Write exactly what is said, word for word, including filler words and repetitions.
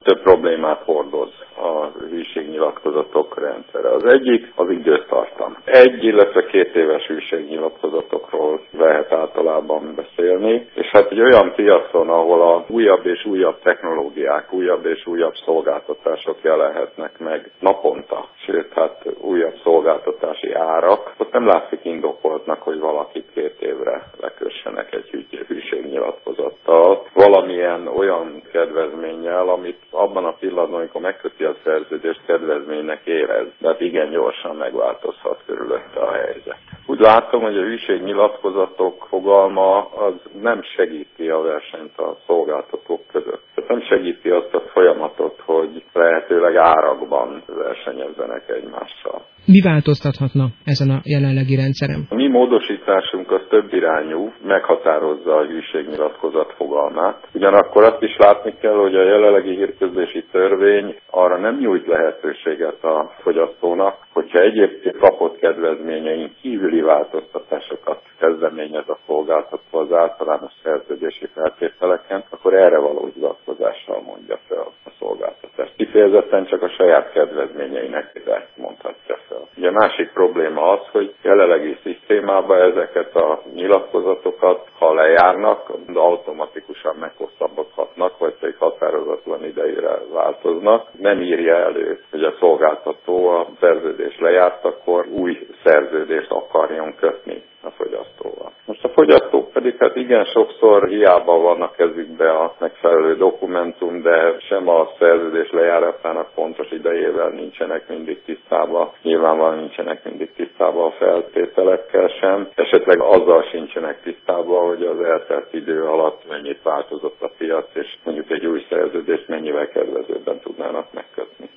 Több problémát hordoz a hűségnyilatkozatok rendszere. Az egyik az időtartam. Egy, illetve két éves hűségnyilatkozatokról lehet általában beszélni, és hát egy olyan piacon, ahol a újabb és újabb technológiák, újabb és újabb szolgáltatások jelenhetnek meg naponta, sőt, hát újabb szolgáltatási árak, ott nem látszik indokoltnak, hogy valakit két évre lekössenek egy hűségnyilatkozattal, valamilyen olyan kedvezménnyel, amit abban a pillanatban, amikor megköti a szerződést, kedvezménynek érez, de hát igen gyorsan megváltozhat körülötte a helyzet. Úgy látom, hogy a hűségnyilatkozatok fogalma az nem segíti a versenyt a szolgáltatók között. Tehát nem segíti azt a folyamatot, hogy lehetőleg árakban versenyezzenek egymással. Mi változtathatna ezen a jelenlegi rendszeren? A mi módosításunk az több irányú, meghatározza a hűségnyilatkozat fogalmát. Ugyanakkor azt is látni kell, hogy a jelenlegi hírközlési törvény arra nem nyújt lehetőséget a fogyasztónak, hogyha egyébként kapott kedvezményein kívüli változtatásokat kezdeményez a szolgáltató az általános szerződési feltételeken, akkor erre való hivatkozással mondja fel a szolgáltatást. Kifejezetten csak a saját kedvezményeinek ide mondhatja fel. Ugye a másik probléma az, hogy jelenlegi szisztémában ezeket a nyilatkozatokat, ha lejárnak, automatikusan meghosszabbodhatnak, vagy pedig határozatlan idejére változnak. Nem írja elő, hogy a szolgáltató a szerződés lejártakor új szerződést akarjon kötni a fogyasztóval. Most a fogyasztók pedig hát igen sokszor hiába van a kezükbe a megfelelő dokumentum, de sem a szerződés lejáratának pontos idejével nincsenek mindig tisztában, nyilvánvalóan nincsenek mindig tisztában a feltételekkel sem, esetleg azzal sincsenek tisztában, hogy az eltelt idő alatt mennyit változott a piac, és mondjuk egy új szerződést mennyivel kedvezőbben tudnának megkötni.